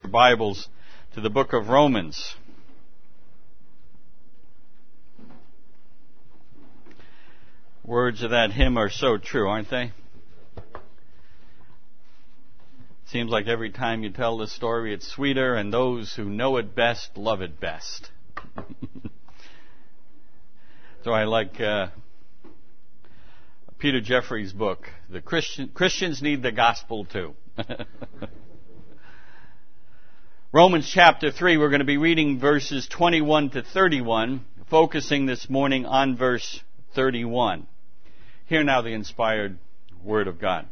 Bibles to the book of Romans. Words of that hymn are so true, aren't they? Seems like every time you tell the story it's sweeter, and those who know it best love it best. So I like Peter Jeffrey's book, The Christians Need the Gospel Too. Romans chapter 3, we're going to be reading verses 21 to 31, focusing this morning on verse 31. Hear now the inspired Word of God.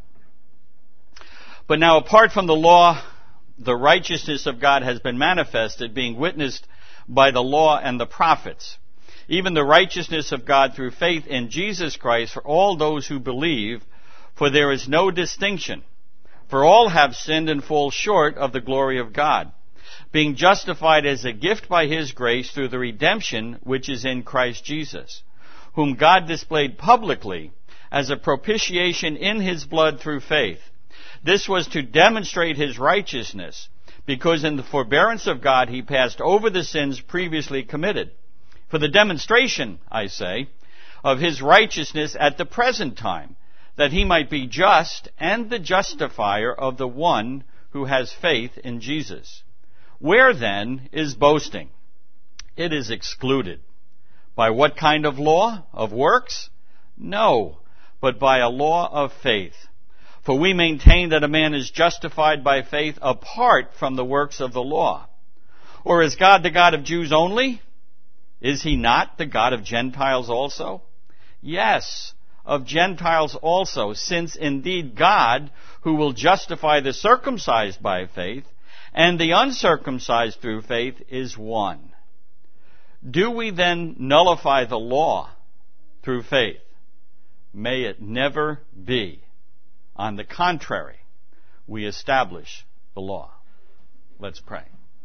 But now apart from the law, the righteousness of God has been manifested, being witnessed by the law and the prophets, even the righteousness of God through faith in Jesus Christ for all those who believe, for there is no distinction. For all have sinned and fall short of the glory of God, being justified as a gift by His grace through the redemption which is in Christ Jesus, whom God displayed publicly as a propitiation in His blood through faith. This was to demonstrate His righteousness, because in the forbearance of God He passed over the sins previously committed. For the demonstration, I say, of His righteousness at the present time, that He might be just and the justifier of the one who has faith in Jesus. Where then is boasting? It is excluded. By what kind of law? Of works? No, but by a law of faith. For we maintain that a man is justified by faith apart from the works of the law. Or is God the God of Jews only? Is He not the God of Gentiles also? Yes, of Gentiles also, since indeed God, who will justify the circumcised by faith, and the uncircumcised through faith, is one. Do we then nullify the law through faith? May it never be. On the contrary, we establish the law. Let's pray.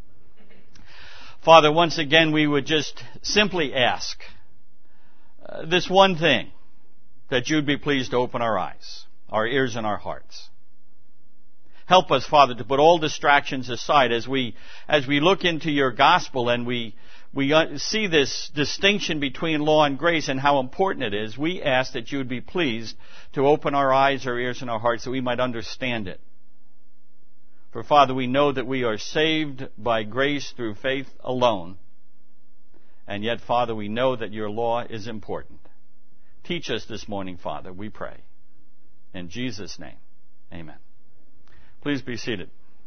Father, once again we would just simply ask this one thing, that You'd be pleased to open our eyes, our ears, and our hearts. Help us, Father, to put all distractions aside as we look into Your gospel and we see this distinction between law and grace and how important it is. We ask that You would be pleased to open our eyes, our ears, and our hearts so we might understand it. For, Father, we know that we are saved by grace through faith alone. And yet, Father, we know that Your law is important. Teach us this morning, Father, we pray. In Jesus' name, amen. Please be seated.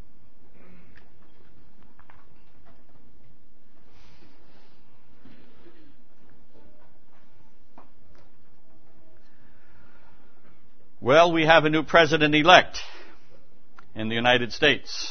Well, we have a new president-elect in the United States.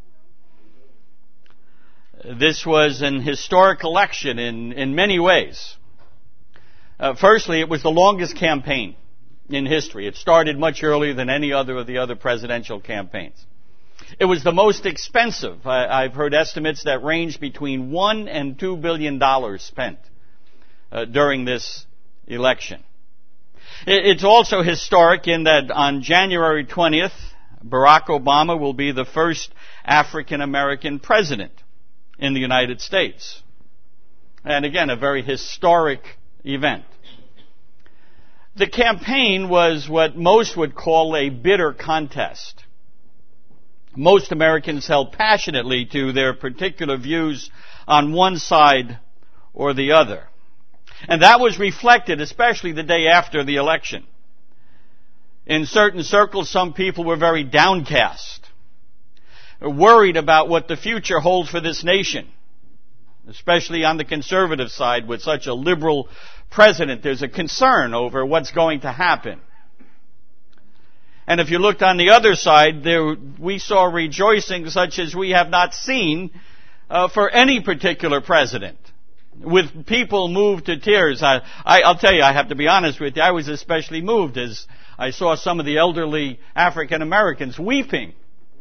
This was an historic election in many ways. Firstly, it was the longest campaign in history. It started much earlier than any other of the other presidential campaigns. It was the most expensive. I've heard estimates that range between $1 and $2 billion spent during this election. It's also historic in that on January 20th, Barack Obama will be the first African-American president in the United States. And again, a very historic event. The campaign was what most would call a bitter contest. Most Americans held passionately to their particular views on one side or the other. And that was reflected especially the day after the election. In certain circles, some people were very downcast, worried about what the future holds for this nation. Especially on the conservative side, with such a liberal president, there's a concern over what's going to happen. And if you looked on the other side, we saw rejoicing such as we have not seen for any particular president, with people moved to tears. I'll tell you, I have to be honest with you, I was especially moved as I saw some of the elderly African Americans weeping,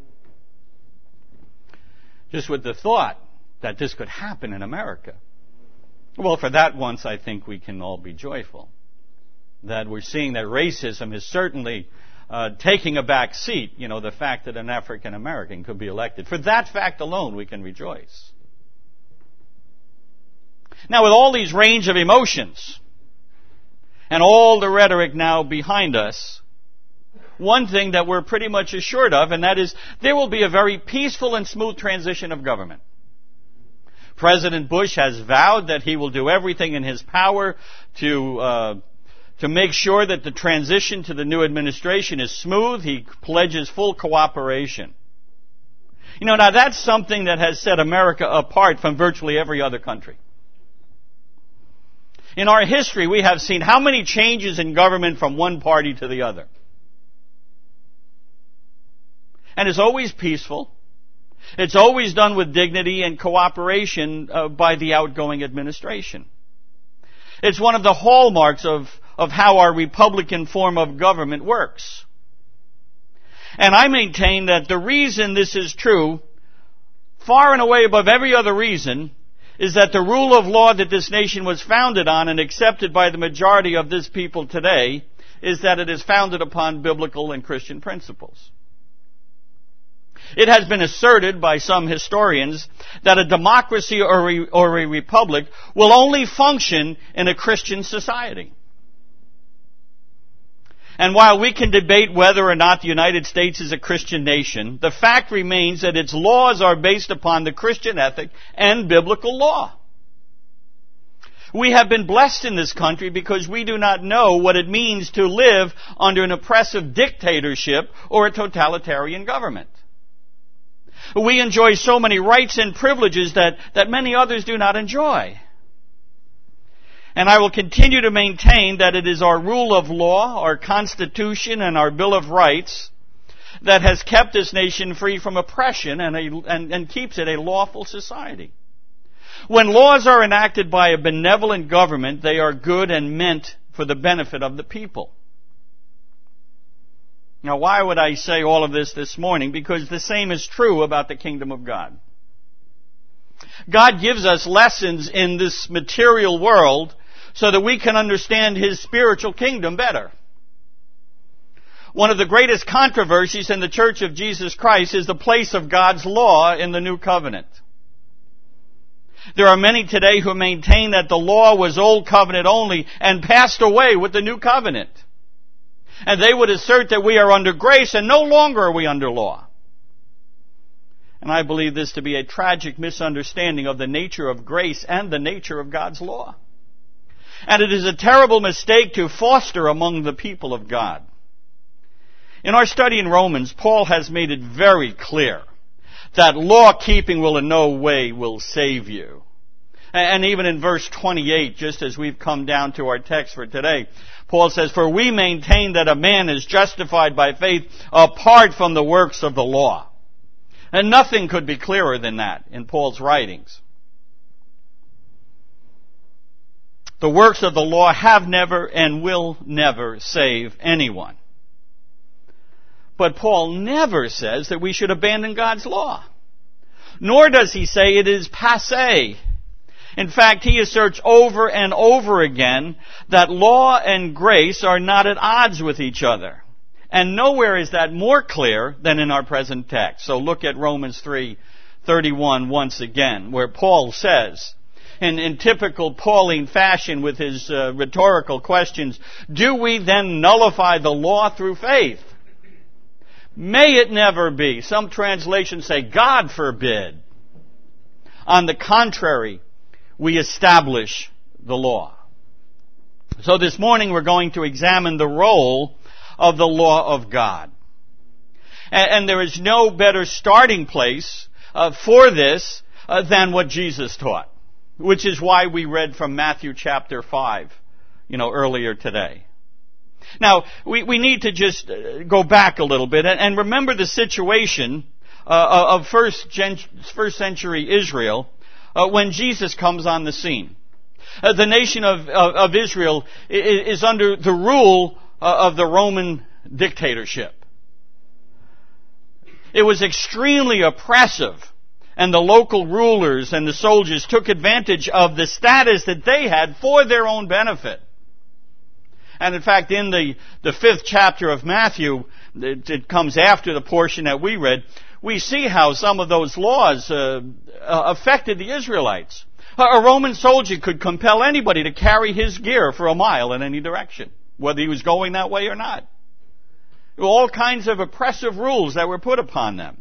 just with the thought that this could happen in America. Well, for that once, I think we can all be joyful. That we're seeing that racism is certainly taking a back seat, the fact that an African American could be elected. For that fact alone, we can rejoice. Now, with all these range of emotions and all the rhetoric now behind us, one thing that we're pretty much assured of, and that is there will be a very peaceful and smooth transition of government. President Bush has vowed that he will do everything in his power to make sure that the transition to the new administration is smooth. He pledges full cooperation. Now that's something that has set America apart from virtually every other country. In our history, we have seen how many changes in government from one party to the other. And it's always peaceful. It's always done with dignity and cooperation by the outgoing administration. It's one of the hallmarks of how our Republican form of government works. And I maintain that the reason this is true, far and away above every other reason, is that the rule of law that this nation was founded on and accepted by the majority of this people today is that it is founded upon biblical and Christian principles. It has been asserted by some historians that a democracy or a republic will only function in a Christian society. And while we can debate whether or not the United States is a Christian nation, the fact remains that its laws are based upon the Christian ethic and biblical law. We have been blessed in this country because we do not know what it means to live under an oppressive dictatorship or a totalitarian government. We enjoy so many rights and privileges that many others do not enjoy. And I will continue to maintain that it is our rule of law, our Constitution, and our Bill of Rights that has kept this nation free from oppression and keeps it a lawful society. When laws are enacted by a benevolent government, they are good and meant for the benefit of the people. Now, why would I say all of this morning? Because the same is true about the kingdom of God. God gives us lessons in this material world so that we can understand His spiritual kingdom better. One of the greatest controversies in the Church of Jesus Christ is the place of God's law in the New Covenant. There are many today who maintain that the law was Old Covenant only and passed away with the New Covenant. And they would assert that we are under grace and no longer are we under law. And I believe this to be a tragic misunderstanding of the nature of grace and the nature of God's law. And it is a terrible mistake to foster among the people of God. In our study in Romans, Paul has made it very clear that law-keeping will in no way will save you. And even in verse 28, just as we've come down to our text for today, Paul says, "For we maintain that a man is justified by faith apart from the works of the law." And nothing could be clearer than that in Paul's writings. The works of the law have never and will never save anyone. But Paul never says that we should abandon God's law. Nor does he say it is passé. In fact, he asserts over and over again that law and grace are not at odds with each other. And nowhere is that more clear than in our present text. So look at Romans 3:31 once again, where Paul says, in typical Pauline fashion with his rhetorical questions, "Do we then nullify the law through faith? May it never be." Some translations say, "God forbid." On the contrary, we establish the law. So this morning we're going to examine the role of the law of God. And there is no better starting place for this than what Jesus taught, which is why we read from Matthew chapter 5, earlier today. Now, we need to just go back a little bit and remember the situation of first century Israel when Jesus comes on the scene. The nation of Israel is under the rule of the Roman dictatorship. It was extremely oppressive, and the local rulers and the soldiers took advantage of the status that they had for their own benefit. And in fact, in the 5th chapter of Matthew, it comes after the portion that we read, we see how some of those laws affected the Israelites. A Roman soldier could compel anybody to carry his gear for a mile in any direction, whether he was going that way or not. There were all kinds of oppressive rules that were put upon them.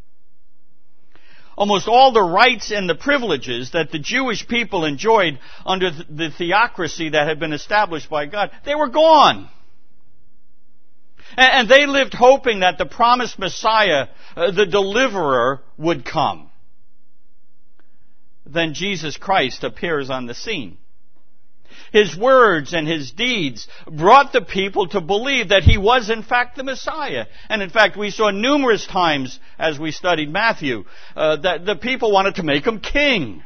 Almost all the rights and the privileges that the Jewish people enjoyed under the theocracy that had been established by God, they were gone. And they lived hoping that the promised Messiah, the deliverer, would come. Then Jesus Christ appears on the scene. His words and his deeds brought the people to believe that he was in fact the Messiah. And in fact, we saw numerous times as we studied Matthew that the people wanted to make him king.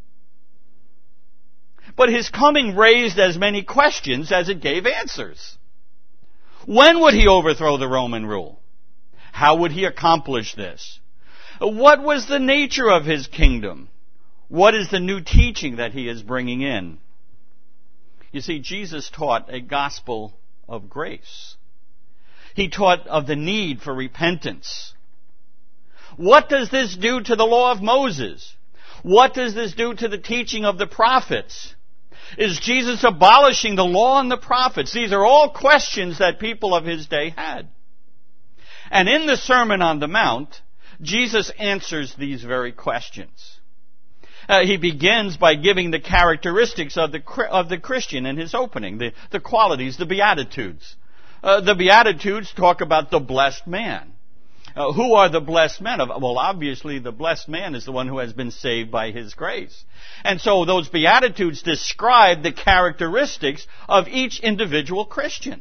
But his coming raised as many questions as it gave answers. When would he overthrow the Roman rule? How would he accomplish this? What was the nature of his kingdom? What is the new teaching that he is bringing in? You see, Jesus taught a gospel of grace. He taught of the need for repentance. What does this do to the law of Moses? What does this do to the teaching of the prophets? Is Jesus abolishing the law and the prophets? These are all questions that people of his day had. And in the Sermon on the Mount, Jesus answers these very questions. He begins by giving the characteristics of the Christian in his opening, the qualities, the Beatitudes. The Beatitudes talk about the blessed man. Who are the blessed men? Well, obviously the blessed man is the one who has been saved by his grace. And so those Beatitudes describe the characteristics of each individual Christian.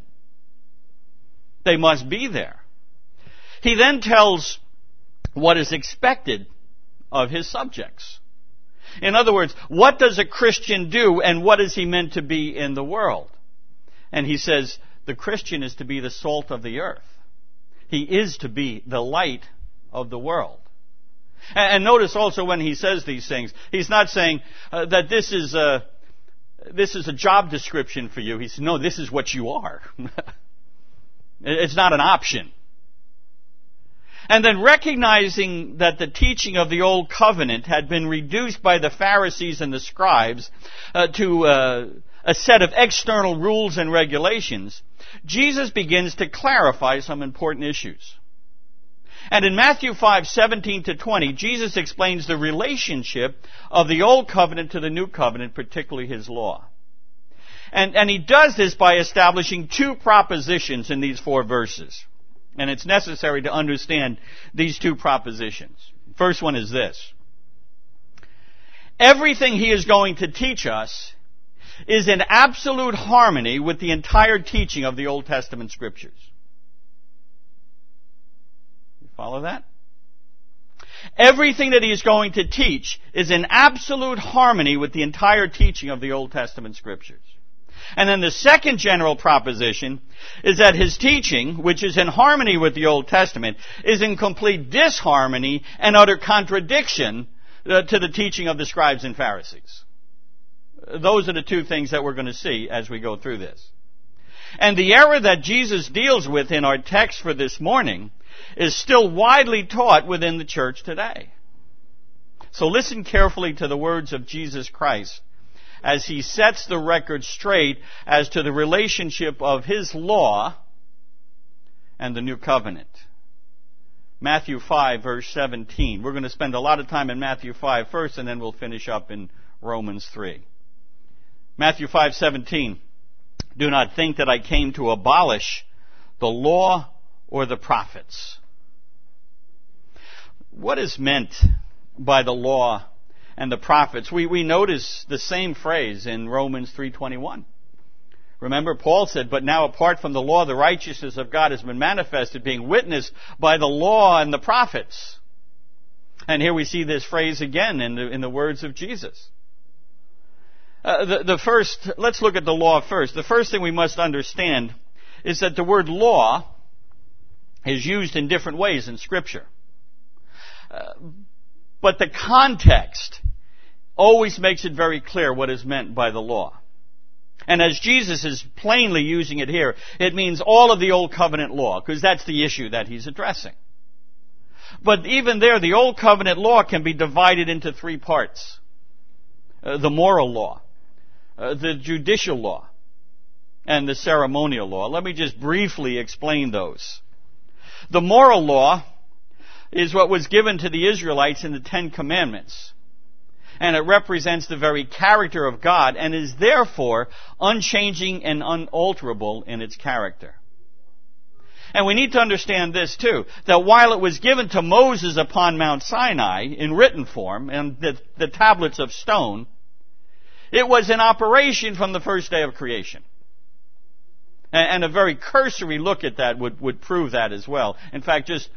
They must be there. He then tells what is expected of his subjects. In other words, what does a Christian do and what is he meant to be in the world? And he says the Christian is to be the salt of the earth. He is to be the light of the world. And notice also when he says these things, he's not saying that this is a job description for you. He says, no, this is what you are. It's not an option. And then recognizing that the teaching of the Old Covenant had been reduced by the Pharisees and the scribes to a set of external rules and regulations, Jesus begins to clarify some important issues. And in Matthew 5:17-20, Jesus explains the relationship of the Old Covenant to the New Covenant, particularly his law. And he does this by establishing two propositions in these 4 verses. And it's necessary to understand these two propositions. First one is this. Everything he is going to teach us is in absolute harmony with the entire teaching of the Old Testament Scriptures. You follow that? Everything that he is going to teach is in absolute harmony with the entire teaching of the Old Testament Scriptures. And then the second general proposition is that his teaching, which is in harmony with the Old Testament, is in complete disharmony and utter contradiction to the teaching of the scribes and Pharisees. Those are the two things that we're going to see as we go through this. And the error that Jesus deals with in our text for this morning is still widely taught within the church today. So listen carefully to the words of Jesus Christ as he sets the record straight as to the relationship of his law and the new covenant. Matthew 5, verse 17. We're going to spend a lot of time in Matthew 5 first, and then we'll finish up in Romans 3. Matthew 5:17. Do not think that I came to abolish the law or the prophets. What is meant by the law and the prophets? We notice the same phrase in Romans 3:21. Remember, Paul said, but now apart from the law, the righteousness of God has been manifested, being witnessed by the law and the prophets. And here we see this phrase again in the words of Jesus. Let's look at the law first. The first thing we must understand is that the word law is used in different ways in Scripture. But the context always makes it very clear what is meant by the law. And as Jesus is plainly using it here, it means all of the Old Covenant law, because that's the issue that he's addressing. But even there, the Old Covenant law can be divided into three parts. The moral law, the judicial law, and the ceremonial law. Let me just briefly explain those. The moral law is what was given to the Israelites in the Ten Commandments. And it represents the very character of God and is therefore unchanging and unalterable in its character. And we need to understand this too, that while it was given to Moses upon Mount Sinai in written form and the tablets of stone, it was in operation from the first day of creation. And a very cursory look at that would prove that as well. In fact, just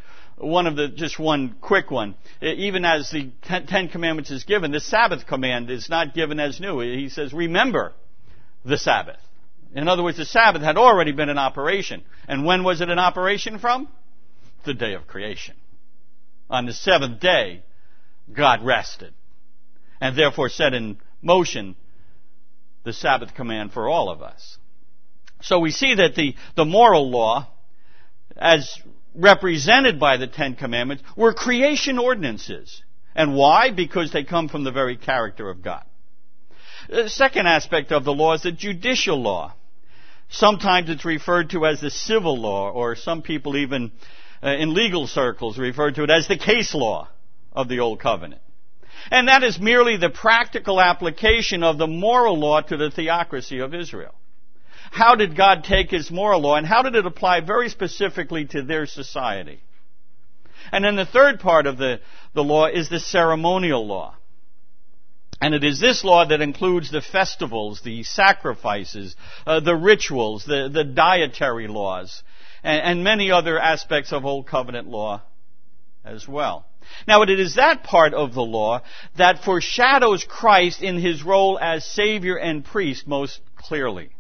one quick one. Even as the Ten Commandments is given, the Sabbath command is not given as new. He says, remember the Sabbath. In other words, the Sabbath had already been in operation. And when was it in operation from? The day of creation. On the seventh day, God rested, and therefore set in motion the Sabbath command for all of us. So we see that the moral law, as represented by the Ten Commandments, were creation ordinances. And why? Because they come from the very character of God. The second aspect of the law is the judicial law. Sometimes it's referred to as the civil law, or some people even in legal circles refer to it as the case law of the Old Covenant. And that is merely the practical application of the moral law to the theocracy of Israel. How did God take His moral law and how did it apply very specifically to their society? And then the third part of the law is the ceremonial law. And it is this law that includes the festivals, the sacrifices, the rituals, the dietary laws, and many other aspects of Old Covenant law as well. Now, it is that part of the law that foreshadows Christ in His role as Savior and priest most clearly.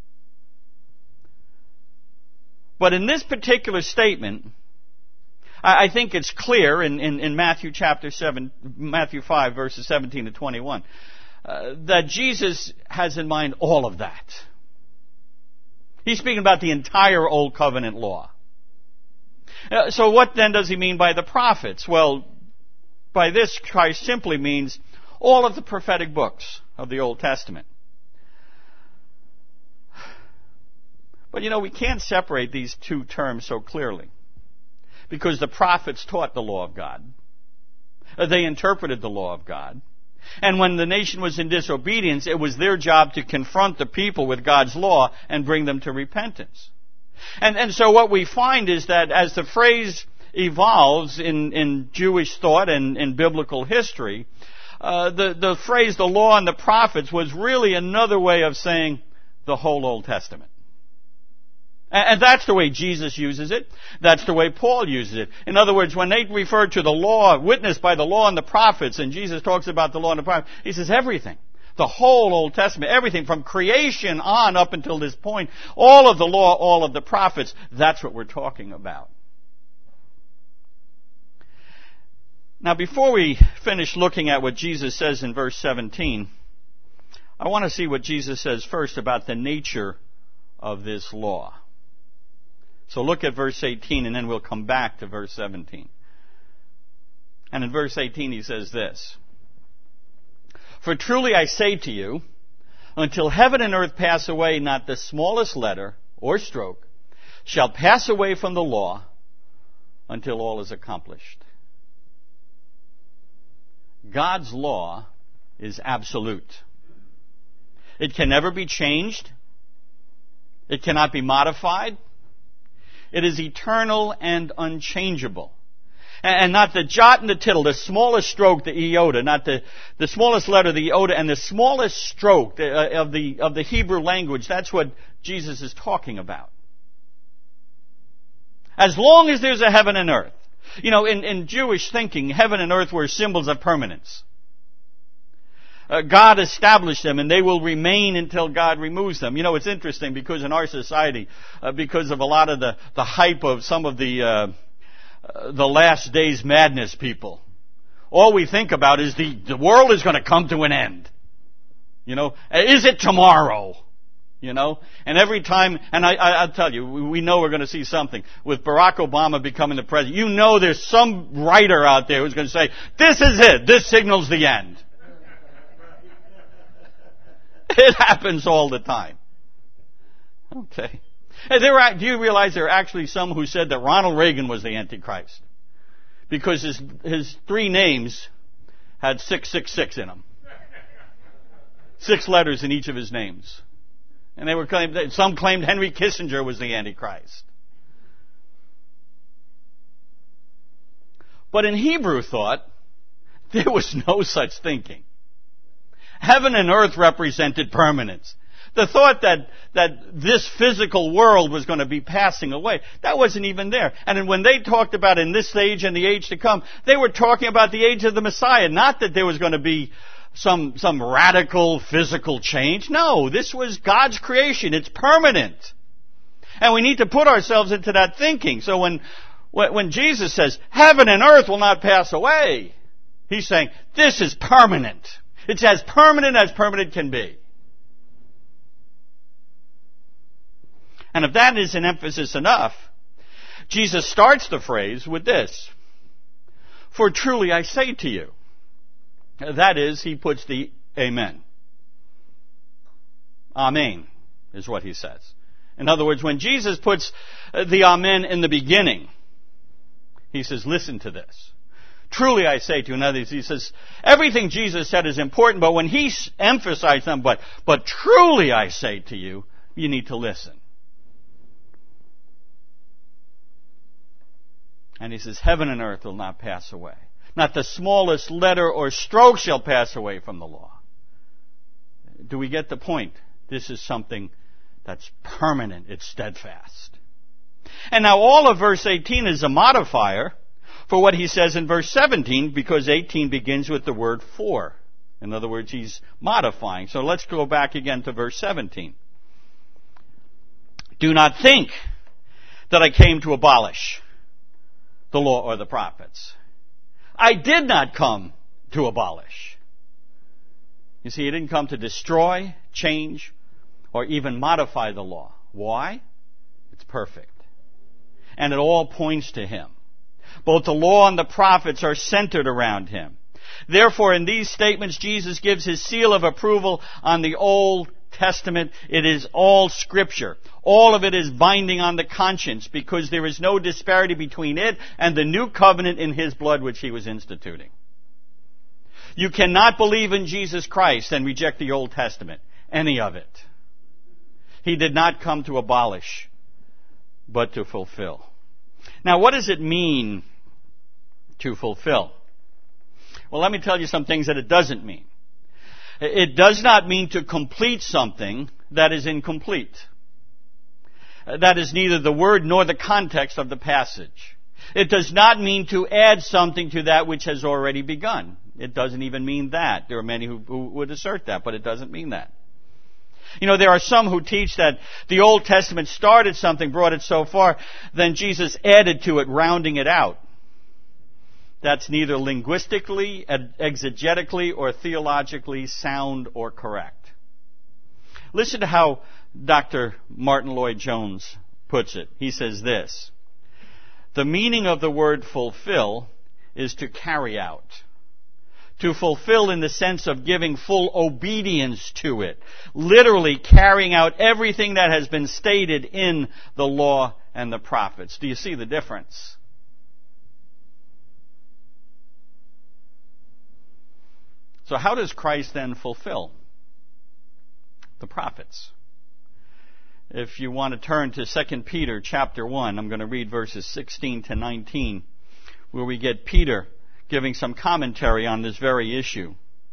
But in this particular statement, I think it's clear in Matthew chapter 7, Matthew 5, verses 17 to 21, that Jesus has in mind all of that. He's speaking about the entire Old Covenant law. So what then does He mean by the prophets? Well, by this, Christ simply means all of the prophetic books of the Old Testament. But we can't separate these two terms so clearly, because the prophets taught the law of God. They interpreted the law of God. And when the nation was in disobedience, it was their job to confront the people with God's law and bring them to repentance. And so what we find is that as the phrase evolves in Jewish thought and in biblical history, the phrase the law and the prophets was really another way of saying the whole Old Testament. And that's the way Jesus uses it. That's the way Paul uses it. In other words, when they refer to the law, witnessed by the law and the prophets, and Jesus talks about the law and the prophets, He says everything. The whole Old Testament, everything from creation on up until this point, all of the law, all of the prophets, that's what we're talking about. Now, before we finish looking at what Jesus says in verse 17, I want to see what Jesus says first about the nature of this law. So look at verse 18 and then we'll come back to verse 17. And in verse 18 He says this: For truly I say to you, until heaven and earth pass away, not the smallest letter or stroke shall pass away from the law until all is accomplished. God's law is absolute. It can never be changed. It cannot be modified. It is eternal and unchangeable. And not the jot and the tittle, the smallest stroke, the iota, not the smallest letter, the iota, and the smallest stroke of the Hebrew language. That's what Jesus is talking about. As long as there's a heaven and earth. In Jewish thinking, heaven and earth were symbols of permanence. God established them, and they will remain until God removes them. It's interesting because in our society, because of a lot of the hype of some of the last days madness people, all we think about is the world is going to come to an end. Is it tomorrow? You know? And every time, and I'll tell you, we know we're going to see something. With Barack Obama becoming the president, you know there's some writer out there who's going to say, this is it. This signals the end. It happens all the time. Okay. And do you realize there are actually some who said that Ronald Reagan was the Antichrist? Because his three names had 666 in them. 6 letters in each of his names. And some claimed Henry Kissinger was the Antichrist. But in Hebrew thought, there was no such thinking. Heaven and earth represented permanence. The thought that this physical world was going to be passing away, that wasn't even there. And when they talked about in this age and the age to come, they were talking about the age of the Messiah, not that there was going to be some radical physical change. No, this was God's creation. It's permanent. And we need to put ourselves into that thinking. So when Jesus says, heaven and earth will not pass away, he's saying, this is permanent. It's as permanent can be. And if that isn't emphasis enough, Jesus starts the phrase with this. For truly I say to you. That is, he puts the amen. Amen is what he says. In other words, when Jesus puts the amen in the beginning, he says, listen to this. Truly I say to you. In other words, he says, everything Jesus said is important, but when he emphasized them, but truly I say to you, you need to listen. And he says, heaven and earth will not pass away. Not the smallest letter or stroke shall pass away from the law. Do we get the point? This is something that's permanent. It's steadfast. And now all of verse 18 is a modifier for what he says in verse 17, because 18 begins with the word for. In other words, he's modifying. So let's go back again to verse 17. Do not think that I came to abolish the law or the prophets. I did not come to abolish. You see, he didn't come to destroy, change, or even modify the law. Why? It's perfect. And it all points to him. Both the law and the prophets are centered around him. Therefore, in these statements, Jesus gives his seal of approval on the Old Testament. It is all Scripture. All of it is binding on the conscience because there is no disparity between it and the new covenant in his blood which he was instituting. You cannot believe in Jesus Christ and reject the Old Testament. Any of it. He did not come to abolish, but to fulfill. Now, what does it mean to fulfill? Well, let me tell you some things that it doesn't mean. It does not mean to complete something that is incomplete. That is neither the word nor the context of the passage. It does not mean to add something to that which has already begun. It doesn't even mean that. There are many who would assert that, but it doesn't mean that. You know, there are some who teach that the Old Testament started something, brought it so far, then Jesus added to it, rounding it out. That's neither linguistically, exegetically, or theologically sound or correct. Listen to how Dr. Martin Lloyd-Jones puts it. He says this: the meaning of the word fulfill is to carry out. To fulfill in the sense of giving full obedience to it. Literally carrying out everything that has been stated in the law and the prophets. Do you see the difference? So how does Christ then fulfill the prophets? If you want to turn to 2 Peter chapter 1, I'm going to read verses 16 to 19, where we get Peter giving some commentary on this very issue.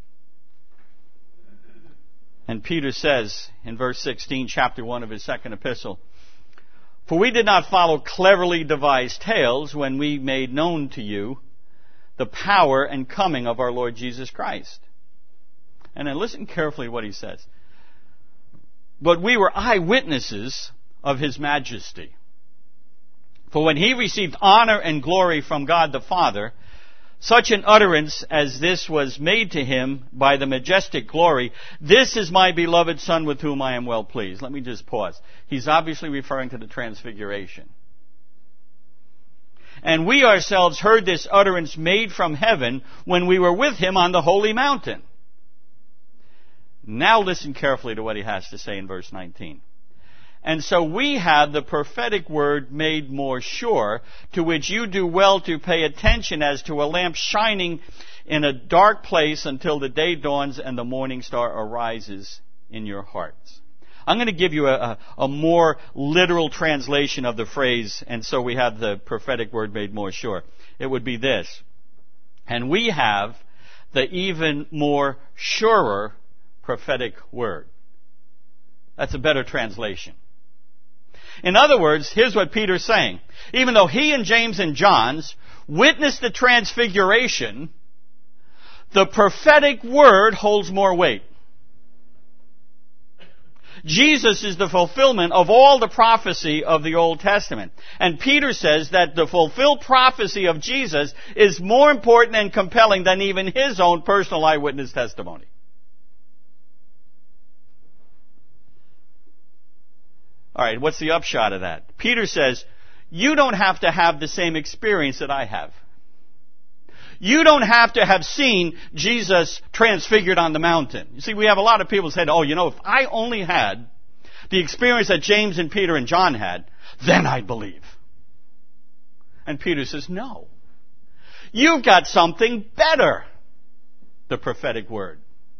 And Peter says in verse 16, chapter 1 of his second epistle, for we did not follow cleverly devised tales when we made known to you the power and coming of our Lord Jesus Christ. And then listen carefully to what he says. But we were eyewitnesses of his majesty. For when he received honor and glory from God the Father, such an utterance as this was made to him by the majestic glory, "This is my beloved Son with whom I am well pleased." Let me just pause. He's obviously referring to the Transfiguration. "And we ourselves heard this utterance made from heaven when we were with him on the holy mountain." Now listen carefully to what he has to say in verse 19. "And so we have the prophetic word made more sure, to which you do well to pay attention as to a lamp shining in a dark place until the day dawns and the morning star arises in your hearts." I'm going to give you a more literal translation of the phrase, "and so we have the prophetic word made more sure." It would be this: "And we have the even more surer prophetic word." That's a better translation. In other words, here's what Peter's saying. Even though he and James and John's witnessed the Transfiguration, the prophetic word holds more weight. Jesus is the fulfillment of all the prophecy of the Old Testament. And Peter says that the fulfilled prophecy of Jesus is more important and compelling than even his own personal eyewitness testimony. All right, what's the upshot of that? Peter says, you don't have to have the same experience that I have. You don't have to have seen Jesus transfigured on the mountain. You see, we have a lot of people who said, if I only had the experience that James and Peter and John had, then I'd believe. And Peter says, no. You've got something better. The prophetic word.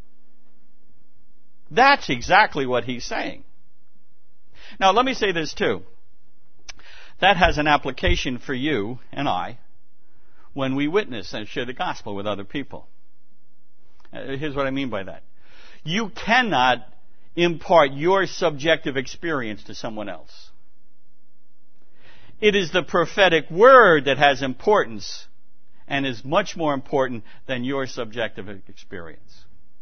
That's exactly what he's saying. Now, let me say this too. That has an application for you and I when we witness and share the gospel with other people. Here's what I mean by that. You cannot impart your subjective experience to someone else. It is the prophetic word that has importance and is much more important than your subjective experience.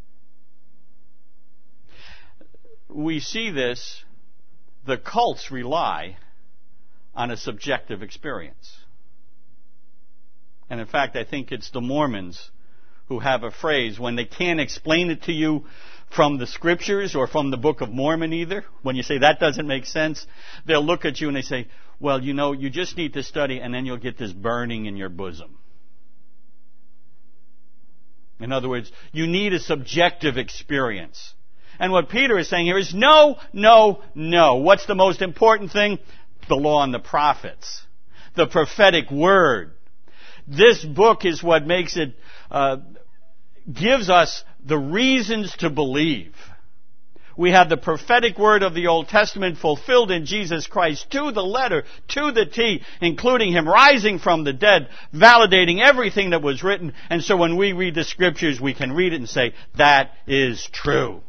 We see this. The cults rely on a subjective experience. And in fact, I think it's the Mormons who have a phrase when they can't explain it to you from the Scriptures or from the Book of Mormon either. When you say that doesn't make sense, they'll look at you and they say, well, you just need to study and then you'll get this burning in your bosom. In other words, you need a subjective experience. And what Peter is saying here is no, no, no. What's the most important thing? The law and the prophets. The prophetic word. This book is what makes it, gives us the reasons to believe. We have the prophetic word of the Old Testament fulfilled in Jesus Christ to the letter, to the T, including Him rising from the dead, validating everything that was written. And so when we read the Scriptures, we can read it and say, that is true.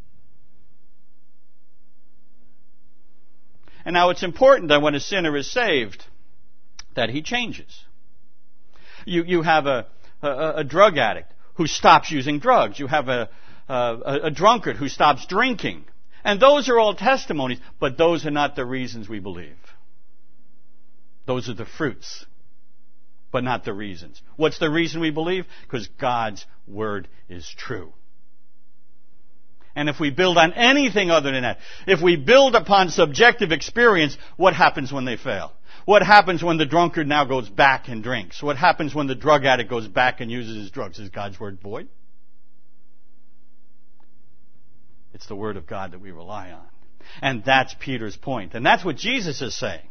And now it's important that when a sinner is saved, that he changes. You have a drug addict who stops using drugs. You have a drunkard who stops drinking. And those are all testimonies, but those are not the reasons we believe. Those are the fruits, but not the reasons. What's the reason we believe? Because God's Word is true. And if we build on anything other than that, if we build upon subjective experience, what happens when they fail? What happens when the drunkard now goes back and drinks? What happens when the drug addict goes back and uses his drugs? Is God's Word void? It's the Word of God that we rely on. And that's Peter's point. And that's what Jesus is saying.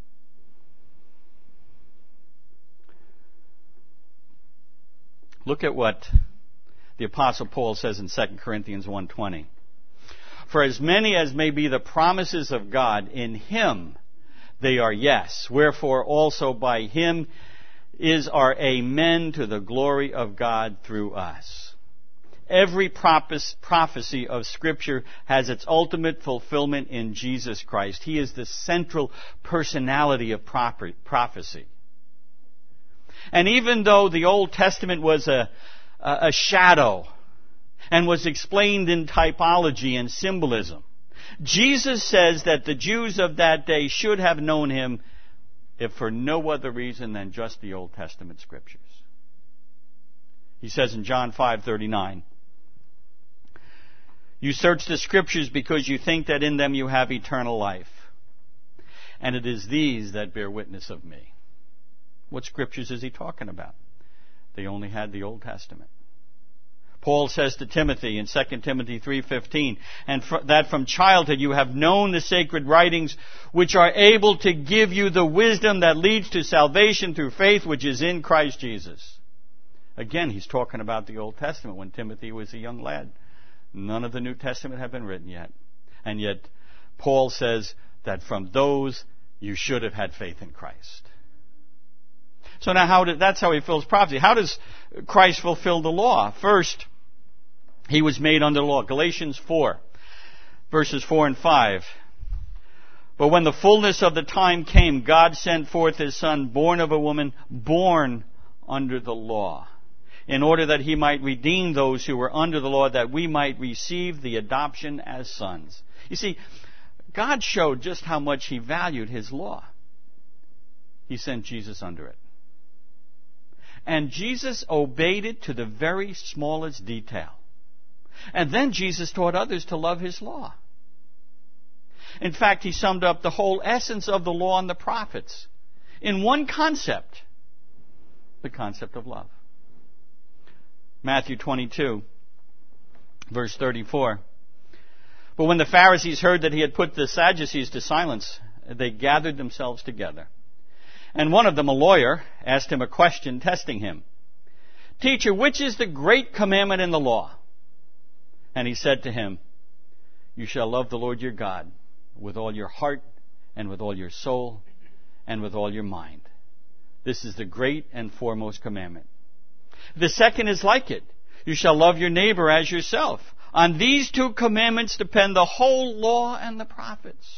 Look at what the Apostle Paul says in 2 Corinthians 1:20. For as many as may be the promises of God, in Him they are yes. Wherefore also by Him is our amen to the glory of God through us. Every prophecy of Scripture has its ultimate fulfillment in Jesus Christ. He is the central personality of prophecy. And even though the Old Testament was a shadow and was explained in typology and symbolism, Jesus says that the Jews of that day should have known Him if for no other reason than just the Old Testament Scriptures. He says in John 5:39, "You search the Scriptures because you think that in them you have eternal life. And it is these that bear witness of me." What Scriptures is he talking about? They only had the Old Testament. Paul says to Timothy in 2 Timothy 3:15, "And that from childhood you have known the sacred writings, which are able to give you the wisdom that leads to salvation through faith which is in Christ Jesus." Again, he's talking about the Old Testament when Timothy was a young lad. None of the New Testament had been written yet. And yet, Paul says that from those you should have had faith in Christ. So now that's how he fulfills prophecy. How does Christ fulfill the law? First, he was made under the law. Galatians 4, verses 4 and 5. "But when the fullness of the time came, God sent forth His Son, born of a woman, born under the law, in order that He might redeem those who were under the law, that we might receive the adoption as sons." You see, God showed just how much He valued His law. He sent Jesus under it. And Jesus obeyed it to the very smallest detail. And then Jesus taught others to love His law. In fact, He summed up the whole essence of the law and the prophets in one concept: the concept of love. Matthew 22, verse 34. "But when the Pharisees heard that He had put the Sadducees to silence, they gathered themselves together. And one of them, a lawyer, asked Him a question, testing Him. 'Teacher, which is the great commandment in the law?' And He said to him, 'You shall love the Lord your God with all your heart and with all your soul and with all your mind. This is the great and foremost commandment. The second is like it. You shall love your neighbor as yourself. On these two commandments depend the whole law and the prophets.'"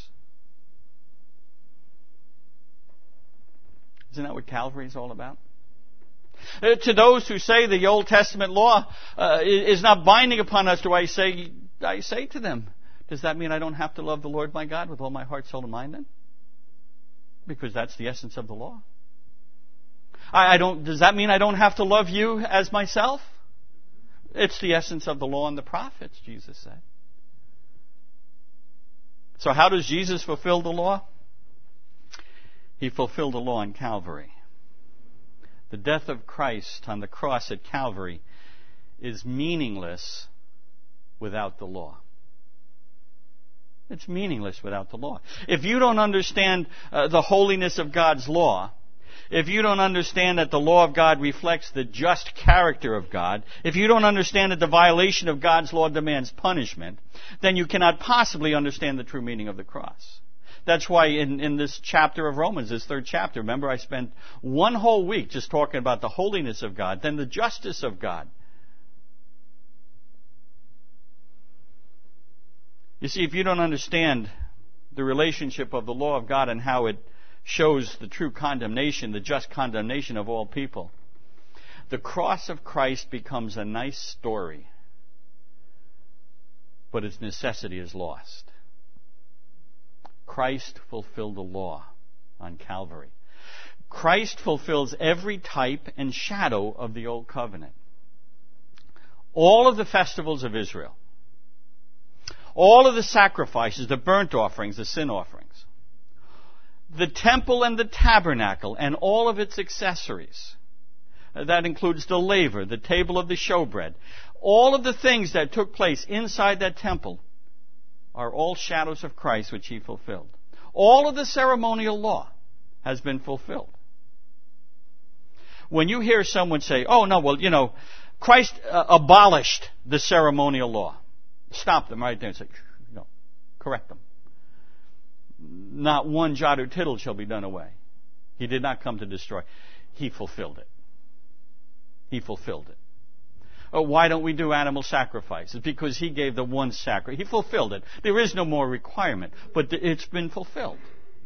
Isn't that what Calvary is all about? To those who say the Old Testament law is not binding upon us, I say to them, does that mean I don't have to love the Lord my God with all my heart, soul, and mind then? Because that's the essence of the law. Does that mean I don't have to love you as myself? It's the essence of the law and the prophets, Jesus said. So how does Jesus fulfill the law? He fulfilled the law on Calvary. The death of Christ on the cross at Calvary is meaningless without the law. It's meaningless without the law. If you don't understand the holiness of God's law, if you don't understand that the law of God reflects the just character of God, if you don't understand that the violation of God's law demands punishment, then you cannot possibly understand the true meaning of the cross. That's why in this chapter of Romans, this third chapter, remember I spent one whole week just talking about the holiness of God, then the justice of God. You see, if you don't understand the relationship of the law of God and how it shows the true condemnation, the just condemnation of all people, the cross of Christ becomes a nice story, but its necessity is lost. Christ fulfilled the law on Calvary. Christ fulfills every type and shadow of the Old Covenant. All of the festivals of Israel, all of the sacrifices, the burnt offerings, the sin offerings, the temple and the tabernacle and all of its accessories, that includes the laver, the table of the showbread, all of the things that took place inside that temple are all shadows of Christ which He fulfilled. All of the ceremonial law has been fulfilled. When you hear someone say, "Oh no, well, Christ abolished the ceremonial law," stop them right there and say, "No, correct them. Not one jot or tittle shall be done away. He did not come to destroy. He fulfilled it. He fulfilled it. Why don't we do animal sacrifices? Because He gave the one sacrifice. He fulfilled it. There is no more requirement, but it's been fulfilled.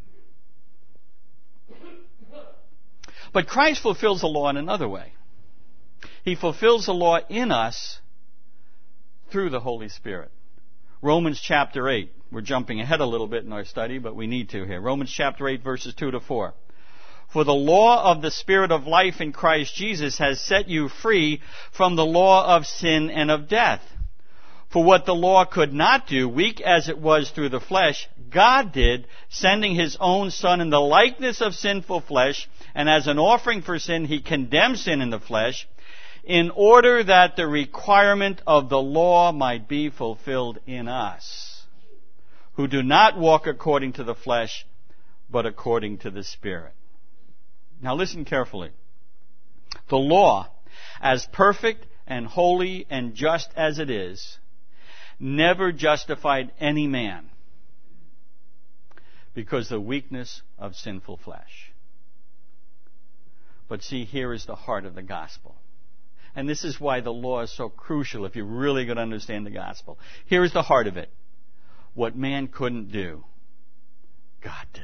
But Christ fulfills the law in another way. He fulfills the law in us through the Holy Spirit. Romans chapter 8. We're jumping ahead a little bit in our study, but we need to here. Romans chapter 8, verses 2 to 4. For the law of the Spirit of life in Christ Jesus has set you free from the law of sin and of death. For what the law could not do, weak as it was through the flesh, God did, sending His own Son in the likeness of sinful flesh, and as an offering for sin, He condemned sin in the flesh, in order that the requirement of the law might be fulfilled in us, who do not walk according to the flesh, but according to the Spirit. Now listen carefully. The law, as perfect and holy and just as it is, never justified any man because of the weakness of sinful flesh. But see, here is the heart of the gospel. And this is why the law is so crucial if you're really going to understand the gospel. Here is the heart of it. What man couldn't do, God did.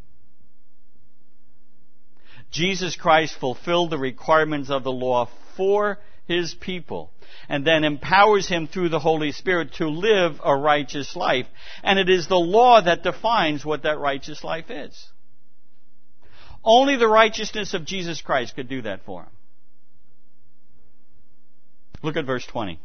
Jesus Christ fulfilled the requirements of the law for His people, and then empowers him through the Holy Spirit to live a righteous life. And it is the law that defines what that righteous life is. Only the righteousness of Jesus Christ could do that for him. Look at verse 20.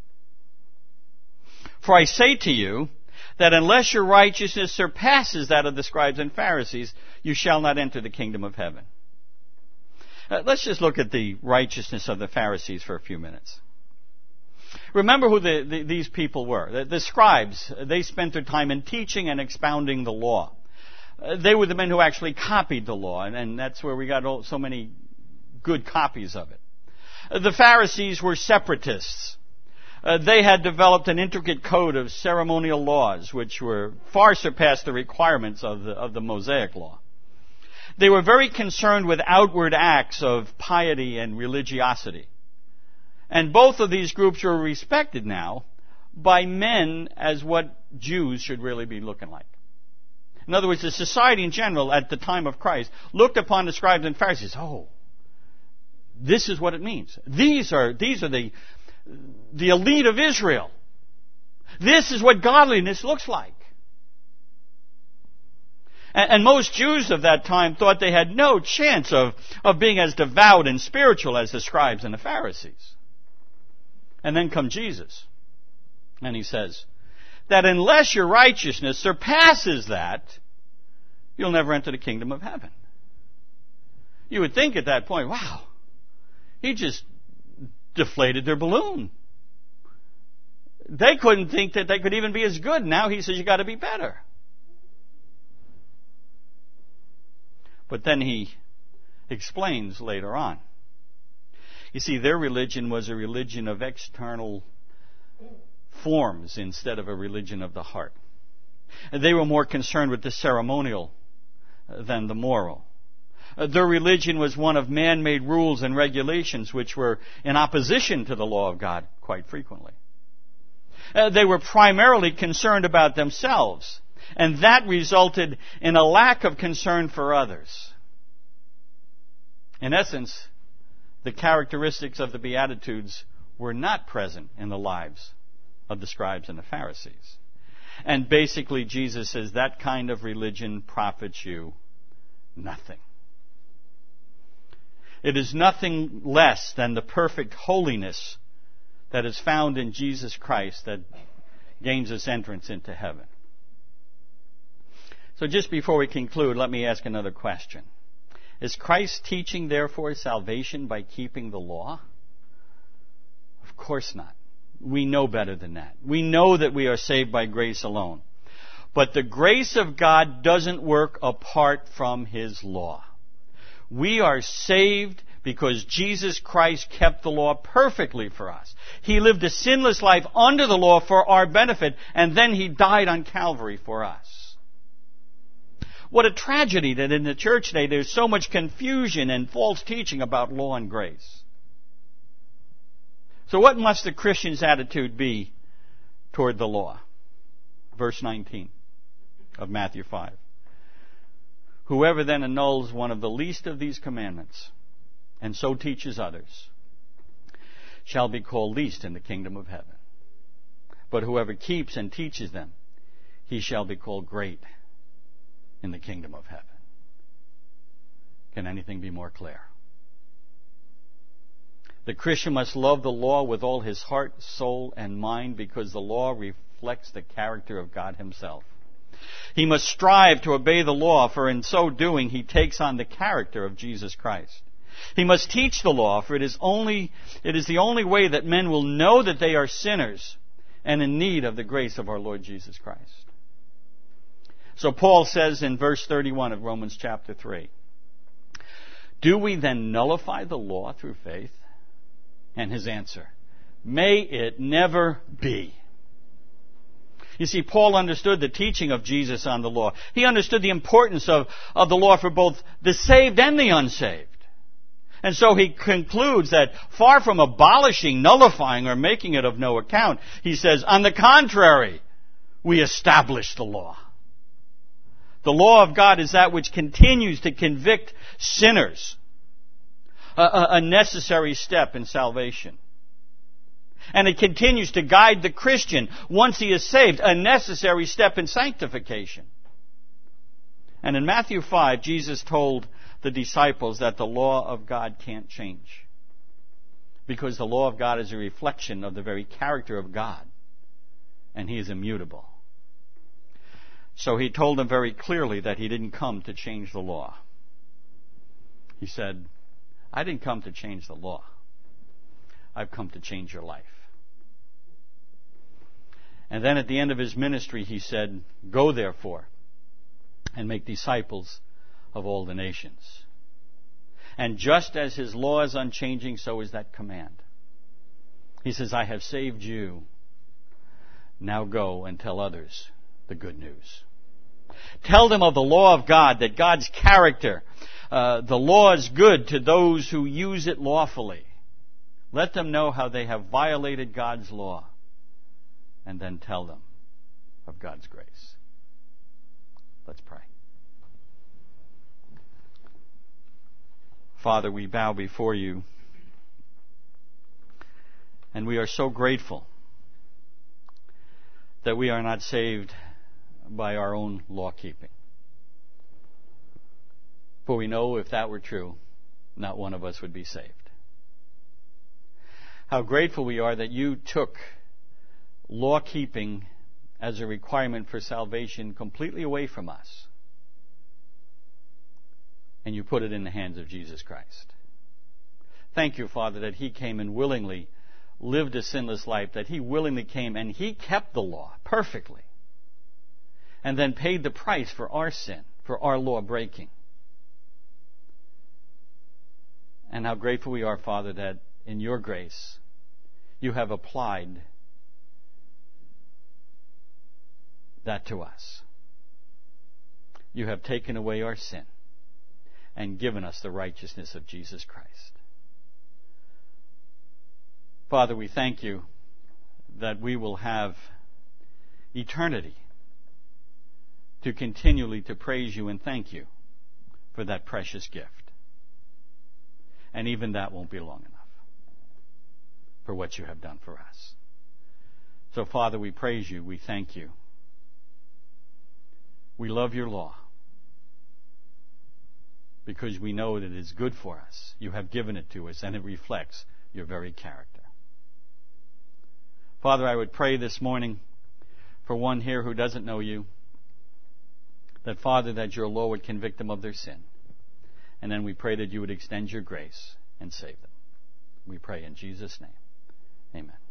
For I say to you that unless your righteousness surpasses that of the scribes and Pharisees, you shall not enter the kingdom of heaven. Let's just look at the righteousness of the Pharisees for a few minutes. Remember who these people were. The scribes, they spent their time in teaching and expounding the law. They were the men who actually copied the law, and that's where we got so many good copies of it. The Pharisees were separatists. They had developed an intricate code of ceremonial laws which were far surpassed the requirements of the Mosaic law. They were very concerned with outward acts of piety and religiosity. And both of these groups were respected now by men as what Jews should really be looking like. In other words, the society in general at the time of Christ looked upon the scribes and Pharisees. Oh, this is what it means. These are the elite of Israel. This is what godliness looks like. And most Jews of that time thought they had no chance of being as devout and spiritual as the scribes and the Pharisees. And then come Jesus. And He says that unless your righteousness surpasses that, you'll never enter the kingdom of heaven. You would think at that point, wow, He just deflated their balloon. They couldn't think that they could even be as good. Now He says you got to be better. But then He explains later on. You see, their religion was a religion of external forms instead of a religion of the heart. They were more concerned with the ceremonial than the moral. Their religion was one of man-made rules and regulations which were in opposition to the law of God quite frequently. They were primarily concerned about themselves, and that resulted in a lack of concern for others. In essence, the characteristics of the Beatitudes were not present in the lives of the scribes and the Pharisees. And basically, Jesus says that kind of religion profits you nothing. It is nothing less than the perfect holiness that is found in Jesus Christ that gains us entrance into heaven. So just before we conclude, let me ask another question. Is Christ's teaching, therefore, salvation by keeping the law? Of course not. We know better than that. We know that we are saved by grace alone. But the grace of God doesn't work apart from His law. We are saved because Jesus Christ kept the law perfectly for us. He lived a sinless life under the law for our benefit, and then He died on Calvary for us. What a tragedy that in the church today there's so much confusion and false teaching about law and grace. So what must the Christian's attitude be toward the law? Verse 19 of Matthew 5. Whoever then annuls one of the least of these commandments and so teaches others shall be called least in the kingdom of heaven. But whoever keeps and teaches them, he shall be called great in the kingdom of heaven. Can anything be more clear? The Christian must love the law with all his heart, soul, and mind because the law reflects the character of God himself. He must strive to obey the law, for in so doing he takes on the character of Jesus Christ. He must teach the law, for it is the only way that men will know that they are sinners and in need of the grace of our Lord Jesus Christ. So Paul says in verse 31 of Romans chapter 3, do we then nullify the law through faith? And his answer, may it never be. You see, Paul understood the teaching of Jesus on the law. He understood the importance of the law for both the saved and the unsaved. And so he concludes that far from abolishing, nullifying, or making it of no account, he says, on the contrary, we establish the law. The law of God is that which continues to convict sinners, a necessary step in salvation. And it continues to guide the Christian once he is saved, a necessary step in sanctification. And in Matthew 5, Jesus told the disciples that the law of God can't change, because the law of God is a reflection of the very character of God, and he is immutable. So he told them very clearly that he didn't come to change the law. He said, I didn't come to change the law. I've come to change your life. And then at the end of his ministry, he said, go therefore and make disciples of all the nations. And just as his law is unchanging, so is that command. He says, I have saved you. Now go and tell others the good news. Tell them of the law of God, that God's character, the law is good to those who use it lawfully. Let them know how they have violated God's law, and then tell them of God's grace. Let's pray. Father, we bow before you, and we are so grateful that we are not saved by our own law-keeping. For we know if that were true, not one of us would be saved. How grateful we are that you took law-keeping as a requirement for salvation completely away from us, and you put it in the hands of Jesus Christ. Thank you, Father, that he came and willingly lived a sinless life, that he willingly came and he kept the law perfectly, and then paid the price for our sin, for our law breaking. And how grateful we are, Father, that in your grace you have applied that to us. You have taken away our sin and given us the righteousness of Jesus Christ. Father, we thank you that we will have eternity to continually to praise you and thank you for that precious gift. And even that won't be long enough for what you have done for us. So, Father, we praise you. We thank you. We love your law because we know that it is good for us. You have given it to us, and it reflects your very character. Father, I would pray this morning for one here who doesn't know you, that, Father, that your law would convict them of their sin. And then we pray that you would extend your grace and save them. We pray in Jesus' name. Amen.